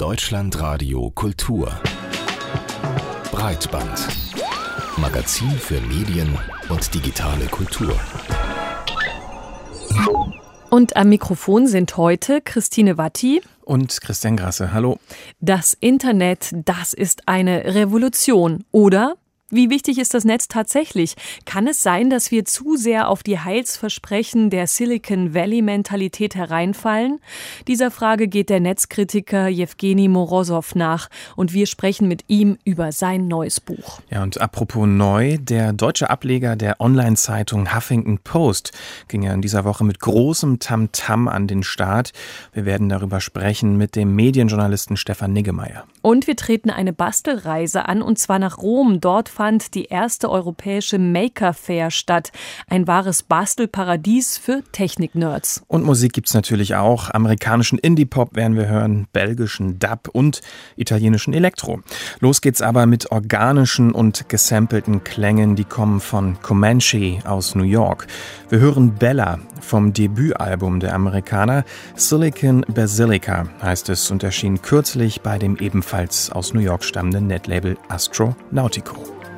Deutschlandradio Kultur Breitband Magazin für Medien und digitale Kultur. Und am Mikrofon sind heute Christine Watti und Christian Grasse. Hallo. Das Internet, das ist eine Revolution, oder? Wie wichtig ist das Netz tatsächlich? Kann es sein, dass wir zu sehr auf die Heilsversprechen der Silicon Valley-Mentalität hereinfallen? Dieser Frage geht der Netzkritiker Jewgeni Morosow nach und wir sprechen mit ihm über sein neues Buch. Ja, und apropos neu, der deutsche Ableger der Online-Zeitung Huffington Post ging ja in dieser Woche mit großem Tamtam an den Start. Wir werden darüber sprechen mit dem Medienjournalisten Stefan Niggemeier. Und wir treten eine Bastelreise an, und zwar nach Rom. Dort fand die erste europäische Maker Fair statt. Ein wahres Bastelparadies für Technik-Nerds. Und Musik gibt's natürlich auch. Amerikanischen Indie-Pop werden wir hören, belgischen Dub und italienischen Elektro. Los geht's aber mit organischen und gesampelten Klängen, die kommen von Comanche aus New York. Wir hören Bella vom Debütalbum der Amerikaner. Silicon Basilica heißt es und erschien kürzlich bei dem ebenfalls aus New York stammenden Netlabel Astro Nautico.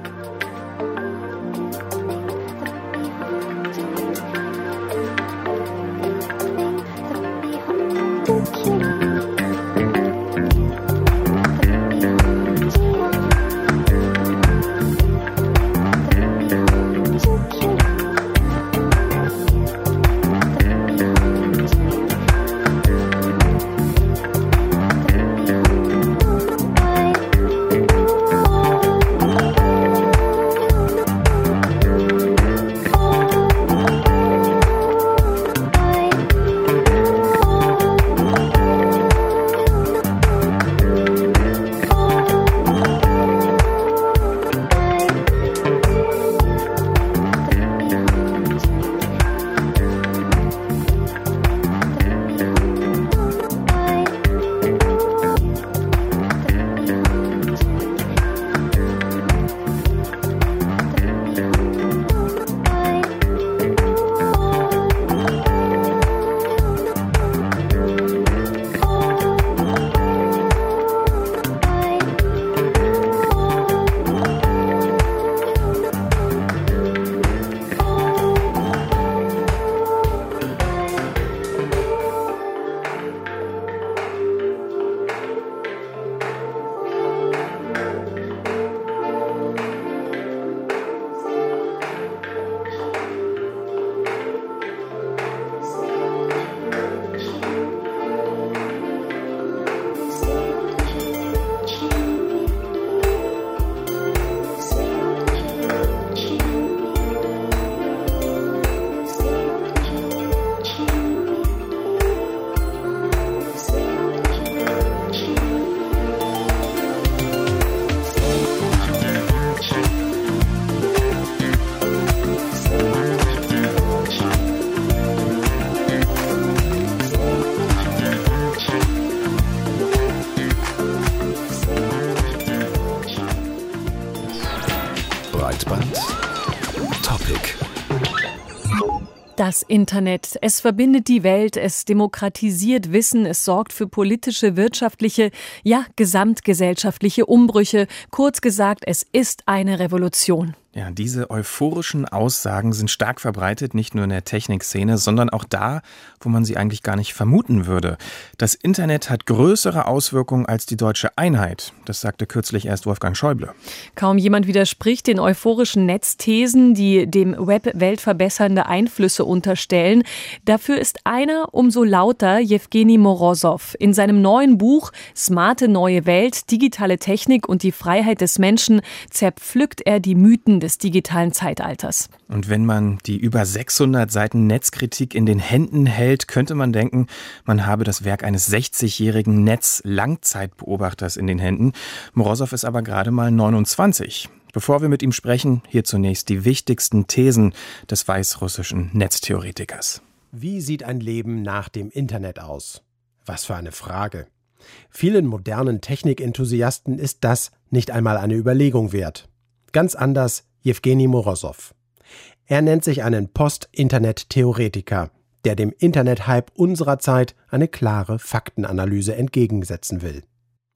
Das Internet, es verbindet die Welt, es demokratisiert Wissen, es sorgt für politische, wirtschaftliche, ja, gesamtgesellschaftliche Umbrüche. Kurz gesagt, es ist eine Revolution. Ja, diese euphorischen Aussagen sind stark verbreitet, nicht nur in der Technikszene, sondern auch da, wo man sie eigentlich gar nicht vermuten würde. Das Internet hat größere Auswirkungen als die deutsche Einheit. Das sagte kürzlich erst Wolfgang Schäuble. Kaum jemand widerspricht den euphorischen Netzthesen, die dem Web weltverbessernde Einflüsse unterstellen. Dafür ist einer umso lauter, Jewgeni Morosow. In seinem neuen Buch Smarte neue Welt, digitale Technik und die Freiheit des Menschen zerpflückt er die Mythen des digitalen Zeitalters. Und wenn man die über 600 Seiten Netzkritik in den Händen hält, könnte man denken, man habe das Werk eines 60-jährigen Netz-Langzeitbeobachters in den Händen. Morosow ist aber gerade mal 29. Bevor wir mit ihm sprechen, hier zunächst die wichtigsten Thesen des weißrussischen Netztheoretikers. Wie sieht ein Leben nach dem Internet aus? Was für eine Frage. Vielen modernen Technikenthusiasten ist das nicht einmal eine Überlegung wert. Ganz anders Jewgeni Morosow. Er nennt sich einen Post-Internet-Theoretiker, der dem Internet-Hype unserer Zeit eine klare Faktenanalyse entgegensetzen will.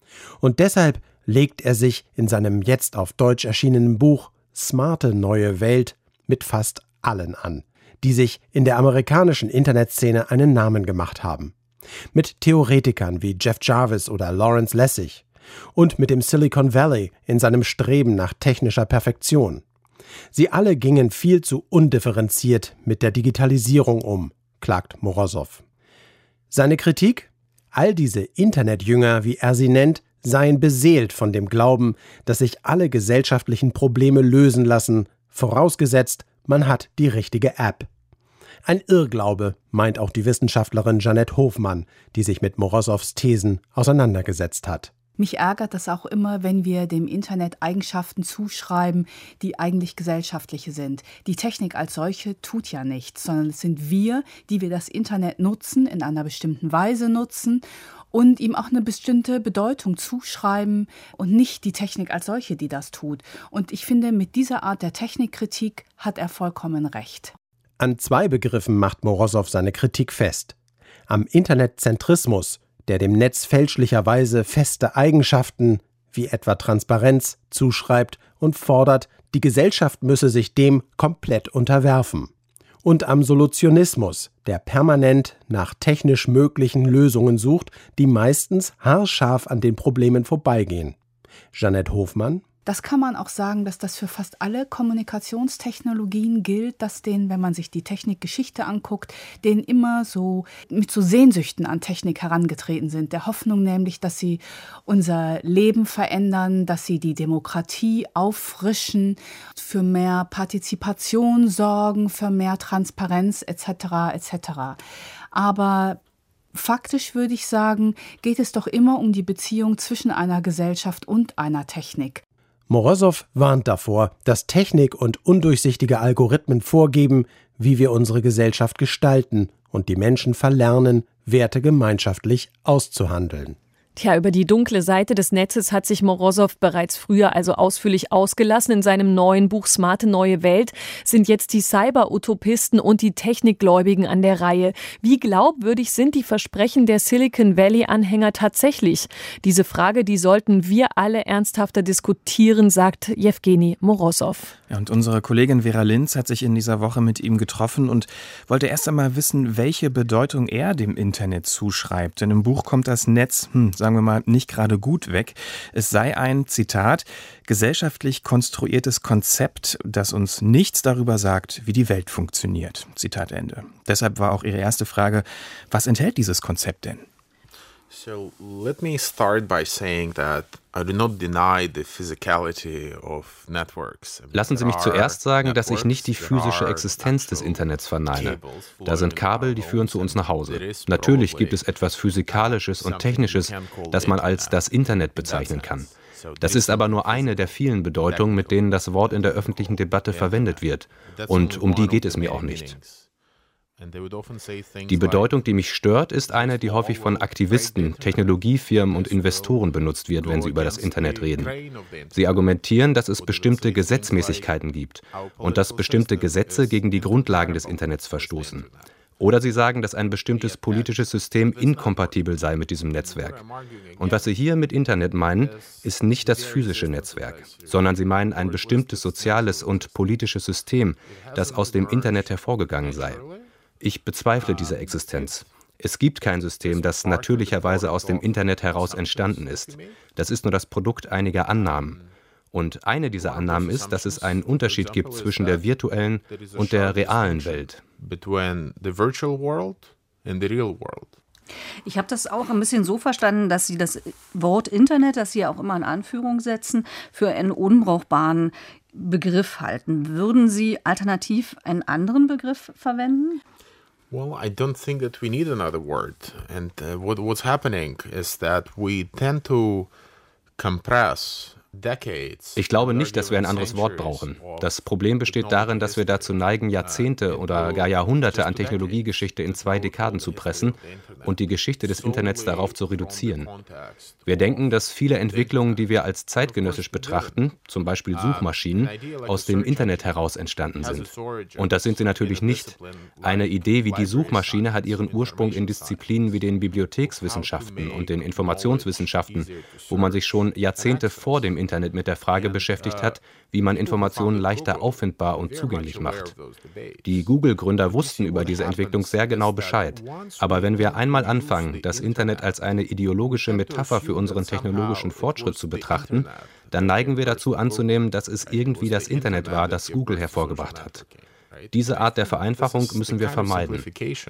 Und deshalb legt er sich in seinem jetzt auf Deutsch erschienenen Buch Smarte neue Welt mit fast allen an, die sich in der amerikanischen Internetszene einen Namen gemacht haben. Mit Theoretikern wie Jeff Jarvis oder Lawrence Lessig und mit dem Silicon Valley in seinem Streben nach technischer Perfektion. Sie alle gingen viel zu undifferenziert mit der Digitalisierung um, klagt Morosow. Seine Kritik? All diese Internetjünger, wie er sie nennt, seien beseelt von dem Glauben, dass sich alle gesellschaftlichen Probleme lösen lassen, vorausgesetzt, man hat die richtige App. Ein Irrglaube, meint auch die Wissenschaftlerin Jeanette Hofmann, die sich mit Morosows Thesen auseinandergesetzt hat. Mich ärgert das auch immer, wenn wir dem Internet Eigenschaften zuschreiben, die eigentlich gesellschaftliche sind. Die Technik als solche tut ja nichts, sondern es sind wir, die wir das Internet nutzen, in einer bestimmten Weise nutzen und ihm auch eine bestimmte Bedeutung zuschreiben und nicht die Technik als solche, die das tut. Und ich finde, mit dieser Art der Technikkritik hat er vollkommen recht. An zwei Begriffen macht Morosow seine Kritik fest. Am Internetzentrismus, der dem Netz fälschlicherweise feste Eigenschaften, wie etwa Transparenz, zuschreibt und fordert, die Gesellschaft müsse sich dem komplett unterwerfen. Und am Solutionismus, der permanent nach technisch möglichen Lösungen sucht, die meistens haarscharf an den Problemen vorbeigehen. Jeanette Hofmann: Das kann man auch sagen, dass das für fast alle Kommunikationstechnologien gilt, dass denen, wenn man sich die Technikgeschichte anguckt, denen immer so mit so Sehnsüchten an Technik herangetreten sind. Der Hoffnung nämlich, dass sie unser Leben verändern, dass sie die Demokratie auffrischen, für mehr Partizipation sorgen, für mehr Transparenz etc. etc. Aber faktisch würde ich sagen, geht es doch immer um die Beziehung zwischen einer Gesellschaft und einer Technik. Morosow warnt davor, dass Technik und undurchsichtige Algorithmen vorgeben, wie wir unsere Gesellschaft gestalten und die Menschen verlernen, Werte gemeinschaftlich auszuhandeln. Tja, über die dunkle Seite des Netzes hat sich Morosow bereits früher also ausführlich ausgelassen. In seinem neuen Buch Smarte neue Welt sind jetzt die Cyber-Utopisten und die Technikgläubigen an der Reihe. Wie glaubwürdig sind die Versprechen der Silicon Valley-Anhänger tatsächlich? Diese Frage, die sollten wir alle ernsthafter diskutieren, sagt Jewgeni Morosow. Ja, und unsere Kollegin Vera Linz hat sich in dieser Woche mit ihm getroffen und wollte erst einmal wissen, welche Bedeutung er dem Internet zuschreibt. Denn im Buch kommt das Netz, sagen wir mal, nicht gerade gut weg. Es sei ein, Zitat, gesellschaftlich konstruiertes Konzept, das uns nichts darüber sagt, wie die Welt funktioniert. Zitat Ende. Deshalb war auch ihre erste Frage, was enthält dieses Konzept denn? So let me start by saying that I do not deny the physicality of networks. Lassen Sie mich zuerst sagen, dass ich nicht die physische Existenz des Internets verneine. Da sind Kabel, die führen zu uns nach Hause. Natürlich gibt es etwas Physikalisches und Technisches, das man als das Internet bezeichnen kann. Das ist aber nur eine der vielen Bedeutungen, mit denen das Wort in der öffentlichen Debatte verwendet wird. Und um die geht es mir auch nicht. Die Bedeutung, die mich stört, ist eine, die häufig von Aktivisten, Technologiefirmen und Investoren benutzt wird, wenn sie über das Internet reden. Sie argumentieren, dass es bestimmte Gesetzmäßigkeiten gibt und dass bestimmte Gesetze gegen die Grundlagen des Internets verstoßen. Oder sie sagen, dass ein bestimmtes politisches System inkompatibel sei mit diesem Netzwerk. Und was sie hier mit Internet meinen, ist nicht das physische Netzwerk, sondern sie meinen ein bestimmtes soziales und politisches System, das aus dem Internet hervorgegangen sei. Ich bezweifle diese Existenz. Es gibt kein System, das natürlicherweise aus dem Internet heraus entstanden ist. Das ist nur das Produkt einiger Annahmen. Und eine dieser Annahmen ist, dass es einen Unterschied gibt zwischen der virtuellen und der realen Welt. Ich habe das auch ein bisschen so verstanden, dass Sie das Wort Internet, das Sie ja auch immer in Anführung setzen, für einen unbrauchbaren Begriff halten. Würden Sie alternativ einen anderen Begriff verwenden? Well, I don't think that we need another word. And what's happening is that we tend to compress Ich glaube nicht, dass wir ein anderes Wort brauchen. Das Problem besteht darin, dass wir dazu neigen, Jahrzehnte oder gar Jahrhunderte an Technologiegeschichte in 2 Dekaden zu pressen und die Geschichte des Internets darauf zu reduzieren. Wir denken, dass viele Entwicklungen, die wir als zeitgenössisch betrachten, zum Beispiel Suchmaschinen, aus dem Internet heraus entstanden sind. Und das sind sie natürlich nicht. Eine Idee wie die Suchmaschine hat ihren Ursprung in Disziplinen wie den Bibliothekswissenschaften und den Informationswissenschaften, wo man sich schon Jahrzehnte vor dem Internet mit der Frage beschäftigt hat, wie man Informationen leichter auffindbar und zugänglich macht. Die Google-Gründer wussten über diese Entwicklung sehr genau Bescheid. Aber wenn wir einmal anfangen, das Internet als eine ideologische Metapher für unseren technologischen Fortschritt zu betrachten, dann neigen wir dazu anzunehmen, dass es irgendwie das Internet war, das Google hervorgebracht hat. Diese Art der Vereinfachung müssen wir vermeiden.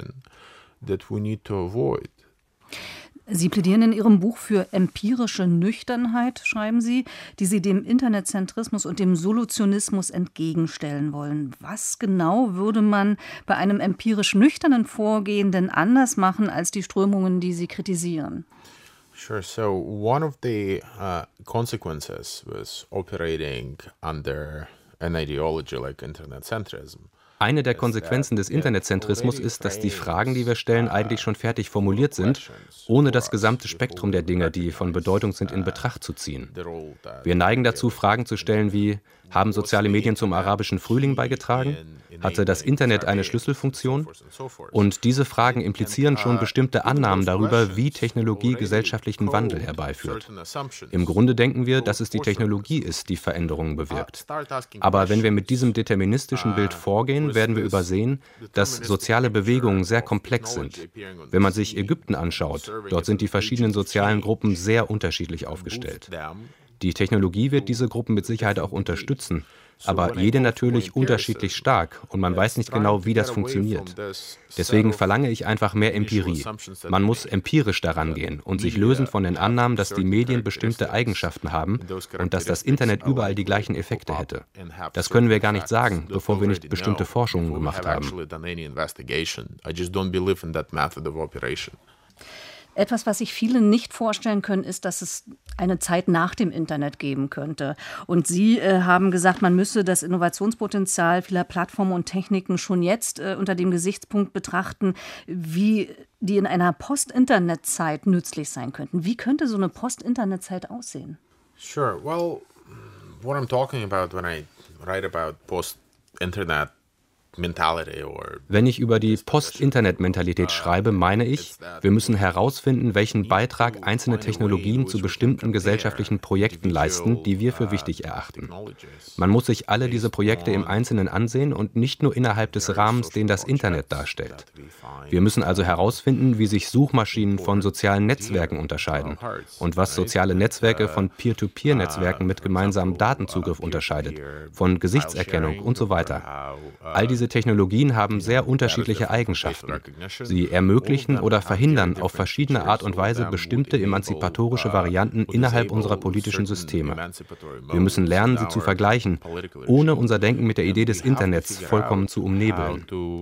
Sie plädieren in Ihrem Buch für empirische Nüchternheit, schreiben Sie, die Sie dem Internetzentrismus und dem Solutionismus entgegenstellen wollen. Was genau würde man bei einem empirisch nüchternen Vorgehen denn anders machen als die Strömungen, die Sie kritisieren? Sure. So one of the consequences was operating under an ideology like internet-centrism. Eine der Konsequenzen des Internetzentrismus ist, dass die Fragen, die wir stellen, eigentlich schon fertig formuliert sind, ohne das gesamte Spektrum der Dinge, die von Bedeutung sind, in Betracht zu ziehen. Wir neigen dazu, Fragen zu stellen wie: Haben soziale Medien zum arabischen Frühling beigetragen? Hatte das Internet eine Schlüsselfunktion? Und diese Fragen implizieren schon bestimmte Annahmen darüber, wie Technologie gesellschaftlichen Wandel herbeiführt. Im Grunde denken wir, dass es die Technologie ist, die Veränderungen bewirkt. Aber wenn wir mit diesem deterministischen Bild vorgehen, werden wir übersehen, dass soziale Bewegungen sehr komplex sind. Wenn man sich Ägypten anschaut, dort sind die verschiedenen sozialen Gruppen sehr unterschiedlich aufgestellt. Die Technologie wird diese Gruppen mit Sicherheit auch unterstützen, aber jede natürlich unterschiedlich stark und man weiß nicht genau, wie das funktioniert. Deswegen verlange ich einfach mehr Empirie. Man muss empirisch daran gehen und sich lösen von den Annahmen, dass die Medien bestimmte Eigenschaften haben und dass das Internet überall die gleichen Effekte hätte. Das können wir gar nicht sagen, bevor wir nicht bestimmte Forschungen gemacht haben. Etwas, was sich viele nicht vorstellen können, ist, dass es eine Zeit nach dem Internet geben könnte. Und Sie haben gesagt, man müsse das Innovationspotenzial vieler Plattformen und Techniken schon jetzt unter dem Gesichtspunkt betrachten, wie die in einer Post-Internet-Zeit nützlich sein könnten. Wie könnte so eine Post-Internet-Zeit aussehen? Sure. Well, what I'm talking about when I write about post-Internet, wenn ich über die Post-Internet-Mentalität schreibe, meine ich, wir müssen herausfinden, welchen Beitrag einzelne Technologien zu bestimmten gesellschaftlichen Projekten leisten, die wir für wichtig erachten. Man muss sich alle diese Projekte im Einzelnen ansehen und nicht nur innerhalb des Rahmens, den das Internet darstellt. Wir müssen also herausfinden, wie sich Suchmaschinen von sozialen Netzwerken unterscheiden und was soziale Netzwerke von Peer-to-Peer-Netzwerken mit gemeinsamem Datenzugriff unterscheidet, von Gesichtserkennung und so weiter. All diese Technologien haben sehr unterschiedliche Eigenschaften. Sie ermöglichen oder verhindern auf verschiedene Art und Weise bestimmte emanzipatorische Varianten innerhalb unserer politischen Systeme. Wir müssen lernen, sie zu vergleichen, ohne unser Denken mit der Idee des Internets vollkommen zu umnebeln.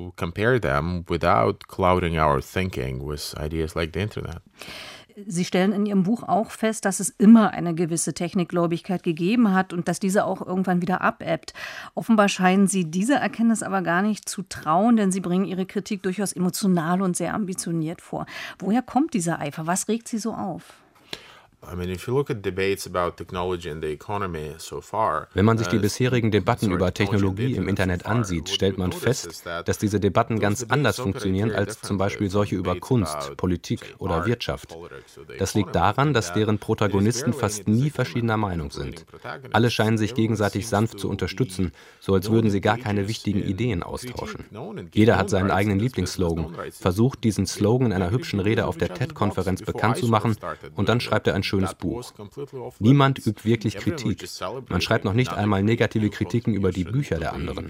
Sie stellen in Ihrem Buch auch fest, dass es immer eine gewisse Technikgläubigkeit gegeben hat und dass diese auch irgendwann wieder abebbt. Offenbar scheinen Sie dieser Erkenntnis aber gar nicht zu trauen, denn Sie bringen Ihre Kritik durchaus emotional und sehr ambitioniert vor. Woher kommt dieser Eifer? Was regt Sie so auf? Wenn man sich die bisherigen Debatten über Technologie im Internet ansieht, stellt man fest, dass diese Debatten ganz anders funktionieren als zum Beispiel solche über Kunst, Politik oder Wirtschaft. Das liegt daran, dass deren Protagonisten fast nie verschiedener Meinung sind. Alle scheinen sich gegenseitig sanft zu unterstützen, so als würden sie gar keine wichtigen Ideen austauschen. Jeder hat seinen eigenen Lieblingsslogan, versucht diesen Slogan in einer hübschen Rede auf der TED-Konferenz bekannt zu machen und dann schreibt er ein schönes Buch. Niemand übt wirklich Kritik. Man schreibt noch nicht einmal negative Kritiken über die Bücher der anderen.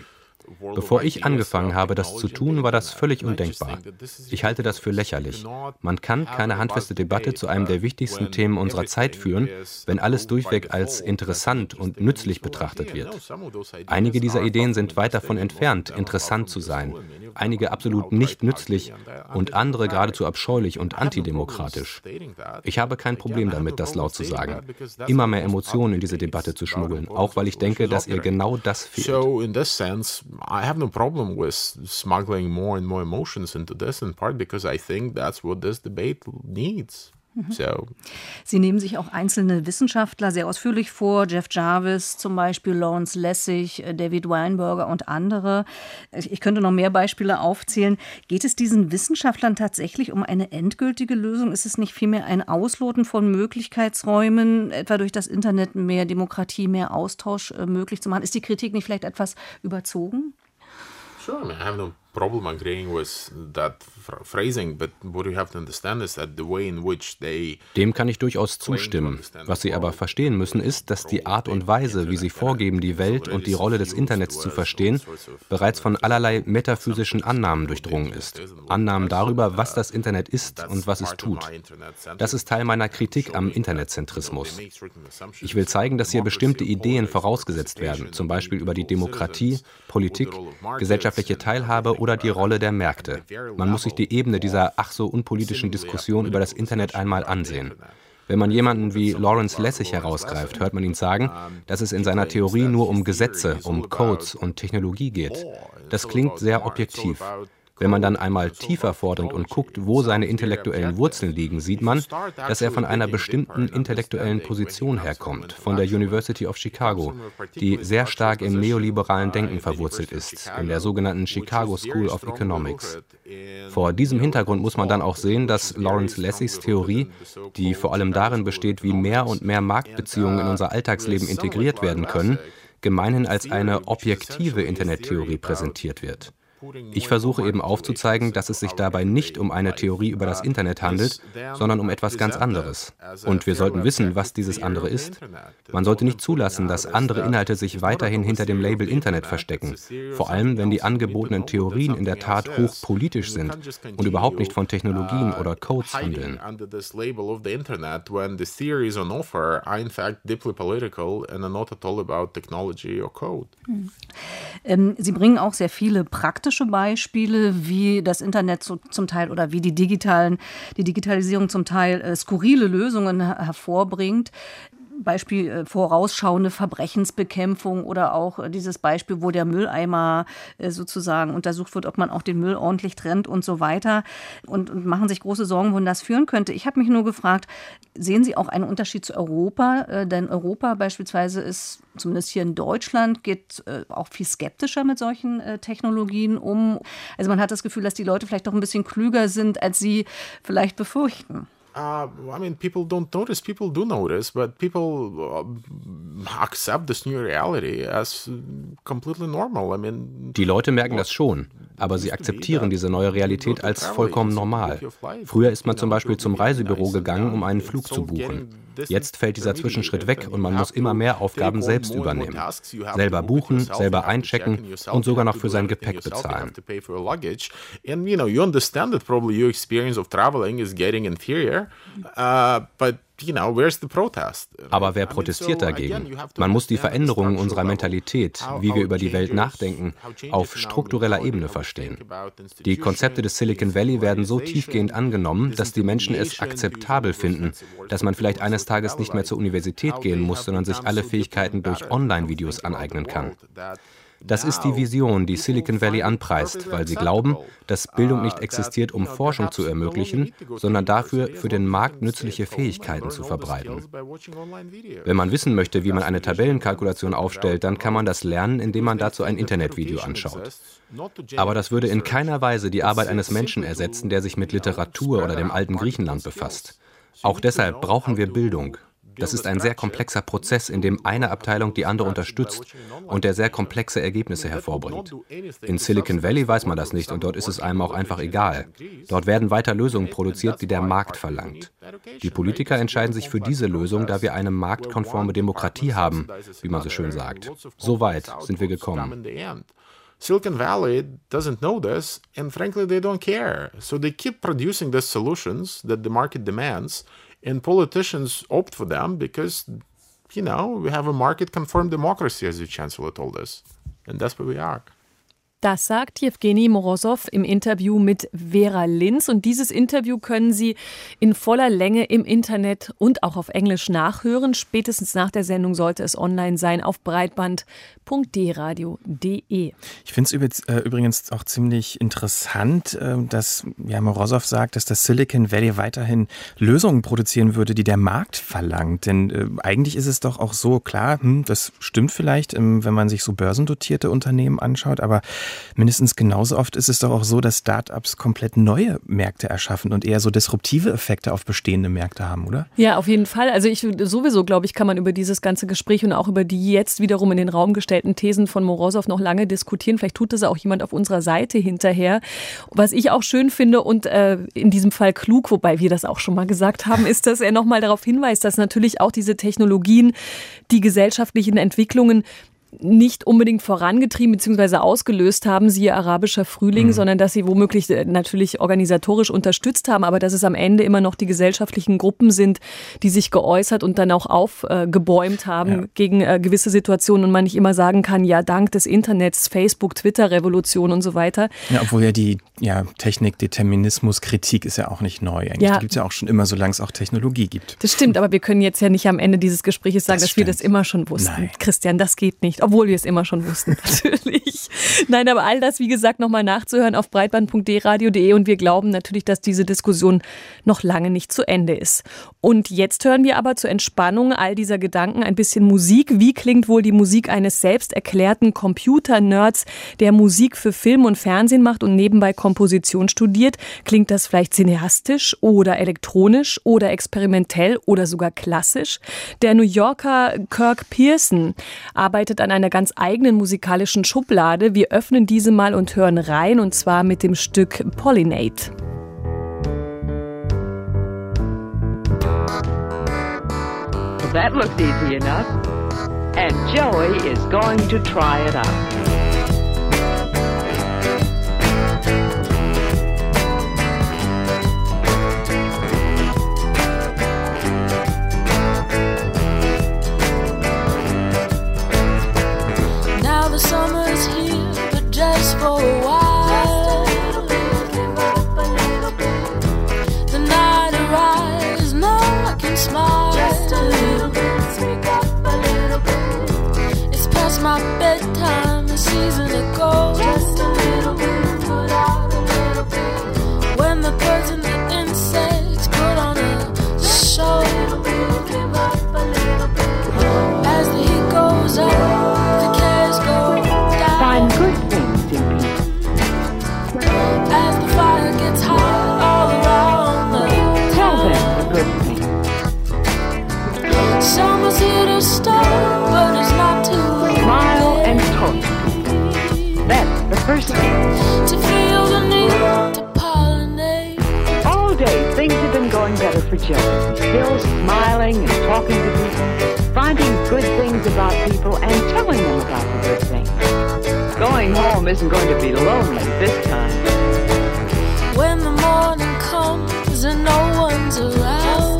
Bevor ich angefangen habe, das zu tun, war das völlig undenkbar. Ich halte das für lächerlich. Man kann keine handfeste Debatte zu einem der wichtigsten Themen unserer Zeit führen, wenn alles durchweg als interessant und nützlich betrachtet wird. Einige dieser Ideen sind weit davon entfernt, interessant zu sein, einige absolut nicht nützlich und andere geradezu abscheulich und antidemokratisch. Ich habe kein Problem damit, das laut zu sagen. Immer mehr Emotionen in diese Debatte zu schmuggeln, auch weil ich denke, dass ihr genau das fehlt. So in this sense, I have no problem with smuggling more and more emotions into this, in part because I think that's what this debate needs. So. Sie nehmen sich auch einzelne Wissenschaftler sehr ausführlich vor, Jeff Jarvis zum Beispiel, Lawrence Lessig, David Weinberger und andere. Ich könnte noch mehr Beispiele aufzählen. Geht es diesen Wissenschaftlern tatsächlich um eine endgültige Lösung? Ist es nicht vielmehr ein Ausloten von Möglichkeitsräumen, etwa durch das Internet mehr Demokratie, mehr Austausch möglich zu machen? Ist die Kritik nicht vielleicht etwas überzogen? Sure, I mean, I have no problem agreeing with that phrasing, but what you have to understand is that the way in which they Dem kann ich durchaus zustimmen. Was Sie aber verstehen müssen, ist, dass die Art und Weise, wie Sie vorgeben, die Welt und die Rolle des Internets zu verstehen, bereits von allerlei metaphysischen Annahmen durchdrungen ist. Annahmen darüber, was das Internet ist und was es tut. Das ist Teil meiner Kritik am Internetzentrismus. Ich will zeigen, dass hier bestimmte Ideen vorausgesetzt werden, zum Beispiel über die Demokratie, Politik, gesellschaftliche Teilhabe oder die Rolle der Märkte. Man muss sich die Ebene dieser ach so unpolitischen Diskussion über das Internet einmal ansehen. Wenn man jemanden wie Lawrence Lessig herausgreift, hört man ihn sagen, dass es in seiner Theorie nur um Gesetze, um Codes und Technologie geht. Das klingt sehr objektiv. Wenn man dann einmal tiefer vordringt und guckt, wo seine intellektuellen Wurzeln liegen, sieht man, dass er von einer bestimmten intellektuellen Position herkommt, von der University of Chicago, die sehr stark im neoliberalen Denken verwurzelt ist, in der sogenannten Chicago School of Economics. Vor diesem Hintergrund muss man dann auch sehen, dass Lawrence Lessigs Theorie, die vor allem darin besteht, wie mehr und mehr Marktbeziehungen in unser Alltagsleben integriert werden können, gemeinhin als eine objektive Internettheorie präsentiert wird. Ich versuche eben aufzuzeigen, dass es sich dabei nicht um eine Theorie über das Internet handelt, sondern um etwas ganz anderes. Und wir sollten wissen, was dieses andere ist. Man sollte nicht zulassen, dass andere Inhalte sich weiterhin hinter dem Label Internet verstecken, vor allem wenn die angebotenen Theorien in der Tat hochpolitisch sind und überhaupt nicht von Technologien oder Codes handeln. Sie bringen auch sehr viele praktische Beispiele, wie das Internet zum Teil oder wie die Digitalisierung zum Teil skurrile Lösungen hervorbringt. Beispiel vorausschauende Verbrechensbekämpfung oder auch dieses Beispiel, wo der Mülleimer sozusagen untersucht wird, ob man auch den Müll ordentlich trennt und so weiter und machen sich große Sorgen, wohin das führen könnte. Ich habe mich nur gefragt, sehen Sie auch einen Unterschied zu Europa? Denn Europa beispielsweise ist, zumindest hier in Deutschland, geht auch viel skeptischer mit solchen Technologien um. Also man hat das Gefühl, dass die Leute vielleicht doch ein bisschen klüger sind, als sie vielleicht befürchten. I mean, people don't notice, people do notice, but people accept this new reality as completely normal. I mean, die Leute merken das schon, aber sie akzeptieren diese neue Realität als vollkommen normal. Früher ist man zum Beispiel zum Reisebüro gegangen, um einen Flug zu buchen. Jetzt fällt dieser Zwischenschritt weg und man muss immer mehr Aufgaben selbst übernehmen. Selber buchen, selber einchecken und sogar noch für sein Gepäck bezahlen. And you understand that probably your experience of traveling is getting inferior, but where's the protest? Aber wer protestiert dagegen? Man muss die Veränderungen unserer Mentalität, wie wir über die Welt nachdenken, auf struktureller Ebene verstehen. Die Konzepte des Silicon Valley werden so tiefgehend angenommen, dass die Menschen es akzeptabel finden, dass man vielleicht eines Tages nicht mehr zur Universität gehen muss, sondern sich alle Fähigkeiten durch Online-Videos aneignen kann. Das ist die Vision, die Silicon Valley anpreist, weil sie glauben, dass Bildung nicht existiert, um Forschung zu ermöglichen, sondern dafür, für den Markt nützliche Fähigkeiten zu verbreiten. Wenn man wissen möchte, wie man eine Tabellenkalkulation aufstellt, dann kann man das lernen, indem man dazu ein Internetvideo anschaut. Aber das würde in keiner Weise die Arbeit eines Menschen ersetzen, der sich mit Literatur oder dem alten Griechenland befasst. Auch deshalb brauchen wir Bildung. Das ist ein sehr komplexer Prozess, in dem eine Abteilung die andere unterstützt und der sehr komplexe Ergebnisse hervorbringt. In Silicon Valley weiß man das nicht und dort ist es einem auch einfach egal. Dort werden weiter Lösungen produziert, die der Markt verlangt. Die Politiker entscheiden sich für diese Lösung, da wir eine marktkonforme Demokratie haben, wie man so schön sagt. So weit sind wir gekommen. Silicon Valley doesn't know this, and frankly, they don't care. So they keep producing the solutions that the market demands, and politicians opt for them because, we have a market-conformed democracy, as the Chancellor told us. And that's where we are. Das sagt Jewgeni Morosow im Interview mit Vera Linz. Und dieses Interview können Sie in voller Länge im Internet und auch auf Englisch nachhören. Spätestens nach der Sendung sollte es online sein auf breitband.dradio.de. Ich finde es übrigens auch ziemlich interessant, dass Morosow sagt, dass das Silicon Valley weiterhin Lösungen produzieren würde, die der Markt verlangt. Denn eigentlich ist es doch auch so, klar, das stimmt vielleicht, wenn man sich so börsendotierte Unternehmen anschaut, aber mindestens genauso oft ist es doch auch so, dass Start-ups komplett neue Märkte erschaffen und eher so disruptive Effekte auf bestehende Märkte haben, oder? Ja, auf jeden Fall. Also glaube ich, kann man über dieses ganze Gespräch und auch über die jetzt wiederum in den Raum gestellten Thesen von Morosow noch lange diskutieren. Vielleicht tut das auch jemand auf unserer Seite hinterher. Was ich auch schön finde und in diesem Fall klug, wobei wir das auch schon mal gesagt haben, ist, dass er nochmal darauf hinweist, dass natürlich auch diese Technologien die gesellschaftlichen Entwicklungen nicht unbedingt vorangetrieben bzw. ausgelöst haben, siehe arabischer Frühling, sondern dass sie womöglich natürlich organisatorisch unterstützt haben, aber dass es am Ende immer noch die gesellschaftlichen Gruppen sind, die sich geäußert und dann auch aufgebäumt haben gegen gewisse Situationen und man nicht immer sagen kann, ja, dank des Internets, Facebook, Twitter-Revolution und so weiter. Ja, obwohl ja die Technik-Determinismus-Kritik ist ja auch nicht neu. Eigentlich gibt es ja auch schon immer, solange es auch Technologie gibt. Das stimmt, aber wir können jetzt ja nicht am Ende dieses Gesprächs sagen, dass wir das immer schon wussten. Nein. Christian, das geht nicht. Obwohl wir es immer schon wussten, natürlich. Nein, aber all das, wie gesagt, nochmal nachzuhören auf breitband.dradio.de und wir glauben natürlich, dass diese Diskussion noch lange nicht zu Ende ist. Und jetzt hören wir aber zur Entspannung all dieser Gedanken ein bisschen Musik. Wie klingt wohl die Musik eines selbst erklärten Computer-Nerds, der Musik für Film und Fernsehen macht und nebenbei Komposition studiert? Klingt das vielleicht cineastisch oder elektronisch oder experimentell oder sogar klassisch? Der New Yorker Kirk Pearson arbeitet an einer ganz eigenen musikalischen Schublade. Wir öffnen diese mal und hören rein, und zwar mit dem Stück Pollinate. That looks easy enough. And Joey is going to try it out. Now the summer's here, but just for a while. The night arrives, now I can smile. Just a little bit, speak up a little bit. It's past my bedtime, a season ago. Just a little bit, put out a little bit. When the birds and the insects put on a show. A little bit, give up a little bit. As the heat goes up, the cares go down. Find good things in people. As the fire gets hot all around the Tell town. them the good things. Summer's here to stay, but it's not too Smile late and talk to people. That's the first thing. to feel the need to pollinate. All day, things have been going better for Joey. Still smiling and talking to people, finding good things about people and telling them about the good things. Going home isn't going to be lonely this time. When the morning comes and no one's around,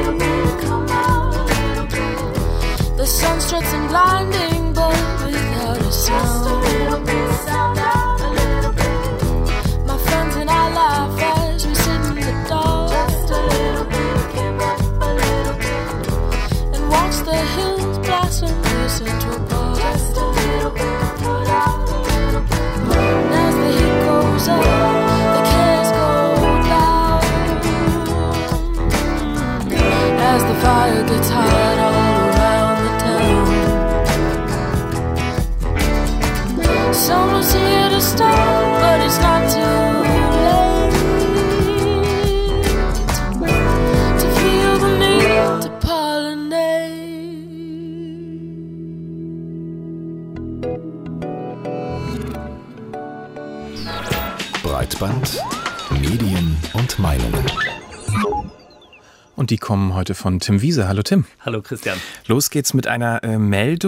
the sun struts in blinding, but without a sound. My friends and I laugh as we sit in the dark and watch the hills blossom near Central Park. And as the heat goes up, the cares go down. As the fire gets hot all around the town. Summer's here to stay, but it's not too late to feel the need to pollinate. Breitband, Medien und Meinungen. Und die kommen heute von Tim Wiese. Hallo Tim. Hallo Christian. Los geht's mit einer Meldung,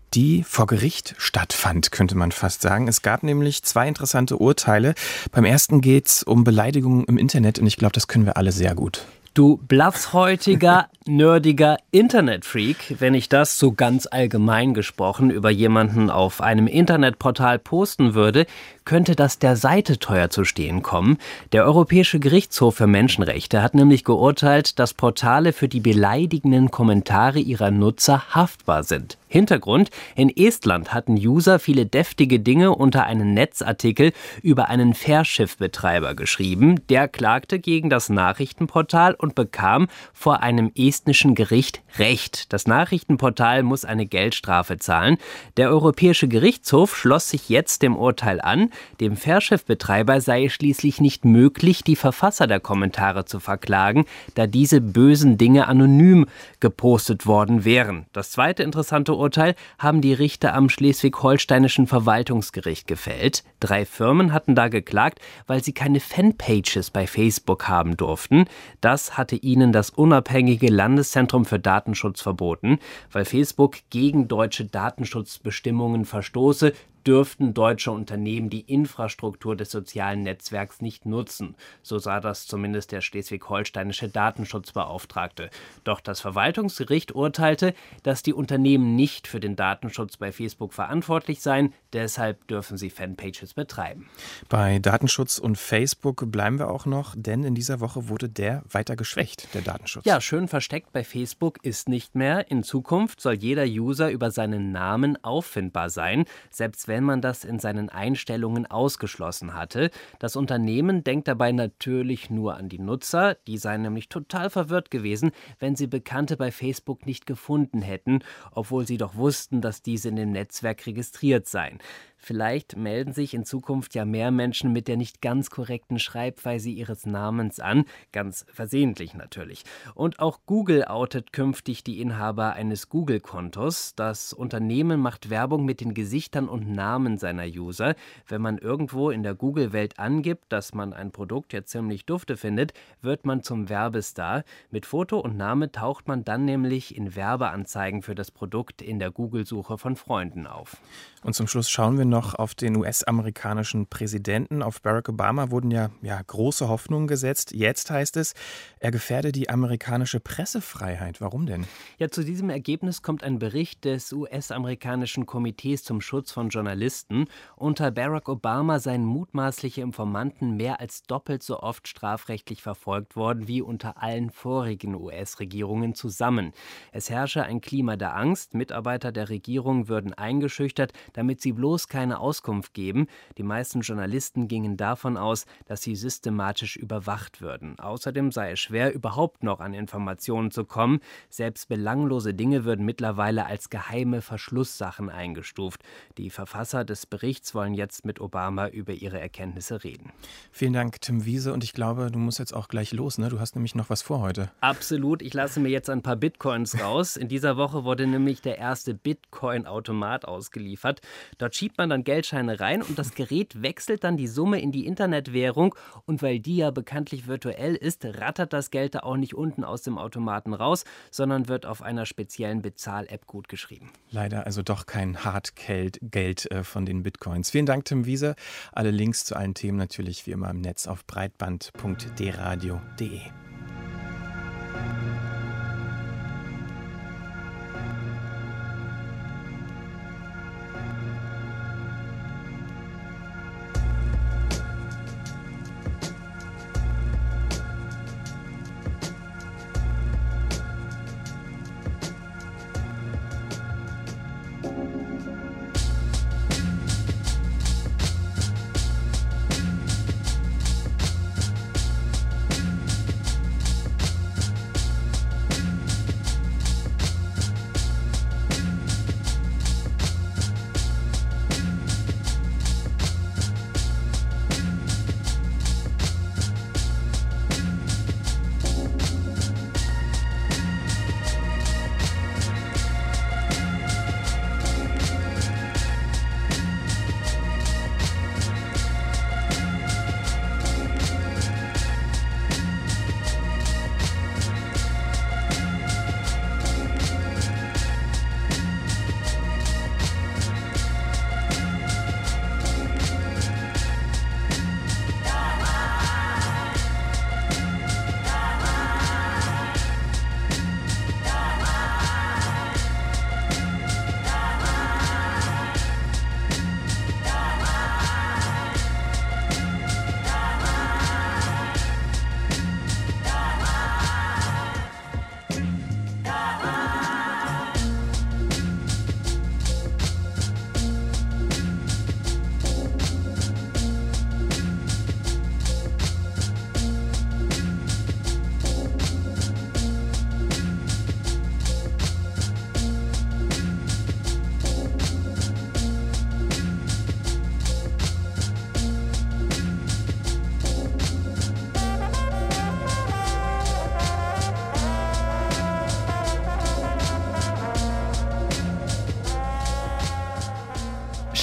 die vor Gericht stattfand, könnte man fast sagen. Es gab nämlich 2 interessante Urteile. Beim ersten geht es um Beleidigungen im Internet und ich glaube, das können wir alle sehr gut. Du blaffshäutiger, nerdiger Internetfreak, wenn ich das so ganz allgemein gesprochen über jemanden auf einem Internetportal posten würde, könnte das der Seite teuer zu stehen kommen. Der Europäische Gerichtshof für Menschenrechte hat nämlich geurteilt, dass Portale für die beleidigenden Kommentare ihrer Nutzer haftbar sind. Hintergrund: In Estland hatten User viele deftige Dinge unter einen Netzartikel über einen Fährschiffbetreiber geschrieben. Der klagte gegen das Nachrichtenportal und bekam vor einem estnischen Gericht Recht. Das Nachrichtenportal muss eine Geldstrafe zahlen. Der Europäische Gerichtshof schloss sich jetzt dem Urteil an. Dem Fährschiffbetreiber sei es schließlich nicht möglich, die Verfasser der Kommentare zu verklagen, da diese bösen Dinge anonym gepostet worden wären. Das zweite interessante Urteil haben die Richter am Schleswig-Holsteinischen Verwaltungsgericht gefällt. 3 Firmen hatten da geklagt, weil sie keine Fanpages bei Facebook haben durften. Das hatte ihnen das unabhängige Landeszentrum für Datenschutz verboten. Weil Facebook gegen deutsche Datenschutzbestimmungen verstoße, dürften deutsche Unternehmen die Infrastruktur des sozialen Netzwerks nicht nutzen. So sah das zumindest der schleswig-holsteinische Datenschutzbeauftragte. Doch das Verwaltungsgericht urteilte, dass die Unternehmen nicht für den Datenschutz bei Facebook verantwortlich seien. Deshalb dürfen sie Fanpages betreiben. Bei Datenschutz und Facebook bleiben wir auch noch, denn in dieser Woche wurde der weiter geschwächt, der Datenschutz. Ja, schön versteckt bei Facebook ist nicht mehr. In Zukunft soll jeder User über seinen Namen auffindbar sein, selbst wenn man das in seinen Einstellungen ausgeschlossen hatte. Das Unternehmen denkt dabei natürlich nur an die Nutzer. Die seien nämlich total verwirrt gewesen, wenn sie Bekannte bei Facebook nicht gefunden hätten, obwohl sie doch wussten, dass diese in dem Netzwerk registriert seien. Vielleicht melden sich in Zukunft ja mehr Menschen mit der nicht ganz korrekten Schreibweise ihres Namens an, ganz versehentlich natürlich. Und auch Google outet künftig die Inhaber eines Google-Kontos. Das Unternehmen macht Werbung mit den Gesichtern und Namen seiner User. Wenn man irgendwo in der Google-Welt angibt, dass man ein Produkt ja ziemlich dufte findet, wird man zum Werbestar. Mit Foto und Name taucht man dann nämlich in Werbeanzeigen für das Produkt in der Google-Suche von Freunden auf. Und zum Schluss schauen wir noch auf den US-amerikanischen Präsidenten. Auf Barack Obama wurden ja große Hoffnungen gesetzt. Jetzt heißt es, er gefährde die amerikanische Pressefreiheit. Warum denn? Ja, zu diesem Ergebnis kommt ein Bericht des US-amerikanischen Komitees zum Schutz von Journalisten. Unter Barack Obama seien mutmaßliche Informanten mehr als doppelt so oft strafrechtlich verfolgt worden wie unter allen vorigen US-Regierungen zusammen. Es herrsche ein Klima der Angst. Mitarbeiter der Regierung würden eingeschüchtert, damit sie bloß keine Auskunft geben. Die meisten Journalisten gingen davon aus, dass sie systematisch überwacht würden. Außerdem sei es schwer, überhaupt noch an Informationen zu kommen. Selbst belanglose Dinge würden mittlerweile als geheime Verschlusssachen eingestuft. Die Verfasser des Berichts wollen jetzt mit Obama über ihre Erkenntnisse reden. Vielen Dank, Tim Wiese. Und ich glaube, du musst jetzt auch gleich los, ne? Du hast nämlich noch was vor heute. Absolut. Ich lasse mir jetzt ein paar Bitcoins raus. In dieser Woche wurde nämlich der erste Bitcoin-Automat ausgeliefert. Dort schiebt man dann Geldscheine rein und das Gerät wechselt dann die Summe in die Internetwährung. Und weil die ja bekanntlich virtuell ist, rattert das Geld da auch nicht unten aus dem Automaten raus, sondern wird auf einer speziellen Bezahl-App gutgeschrieben. Leider also doch kein Hartgeld von den Bitcoins. Vielen Dank, Tim Wiese. Alle Links zu allen Themen natürlich wie immer im Netz auf breitband.dradio.de.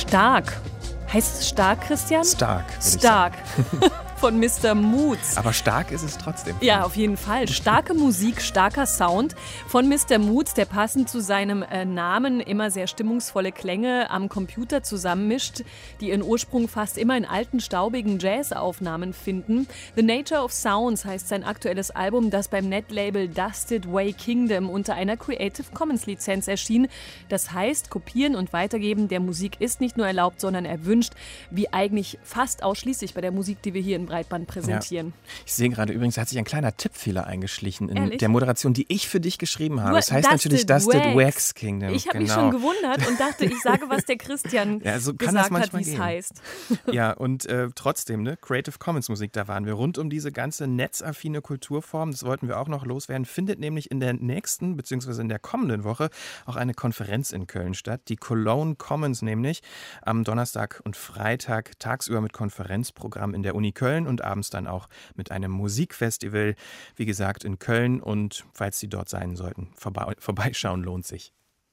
Stark. Heißt es Stark, Christian? Stark. Stark. Von Mr. Moods. Aber stark ist es trotzdem. Ja, auf jeden Fall. Starke Musik, starker Sound von Mr. Moods, der passend zu seinem Namen immer sehr stimmungsvolle Klänge am Computer zusammenmischt, die ihren Ursprung fast immer in alten, staubigen Jazz-Aufnahmen finden. The Nature of Sounds heißt sein aktuelles Album, das beim Netlabel Dusted Way Kingdom unter einer Creative Commons Lizenz erschien. Das heißt, Kopieren und Weitergeben der Musik ist nicht nur erlaubt, sondern erwünscht, wie eigentlich fast ausschließlich bei der Musik, die wir hier in Breitband präsentieren. Ja. Ich sehe gerade übrigens, hat sich ein kleiner Tippfehler eingeschlichen in Ehrlich? Der Moderation, die ich für dich geschrieben habe. Das heißt Dusted natürlich Dusted Wax. Wax Kingdom. Ich habe mich schon gewundert und dachte, ich sage, was der Christian so gesagt hat, wie es heißt. Ja, und trotzdem, ne, Creative Commons Musik, da waren wir. Rund um diese ganze netzaffine Kulturform, das wollten wir auch noch loswerden, findet nämlich in der nächsten, beziehungsweise in der kommenden Woche auch eine Konferenz in Köln statt. Die Cologne Commons nämlich am Donnerstag und Freitag tagsüber mit Konferenzprogramm in der Uni Köln und abends dann auch mit einem Musikfestival, wie gesagt, in Köln. Und falls Sie dort sein sollten, vorbeischauen lohnt sich.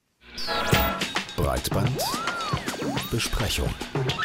Breitbandbesprechung.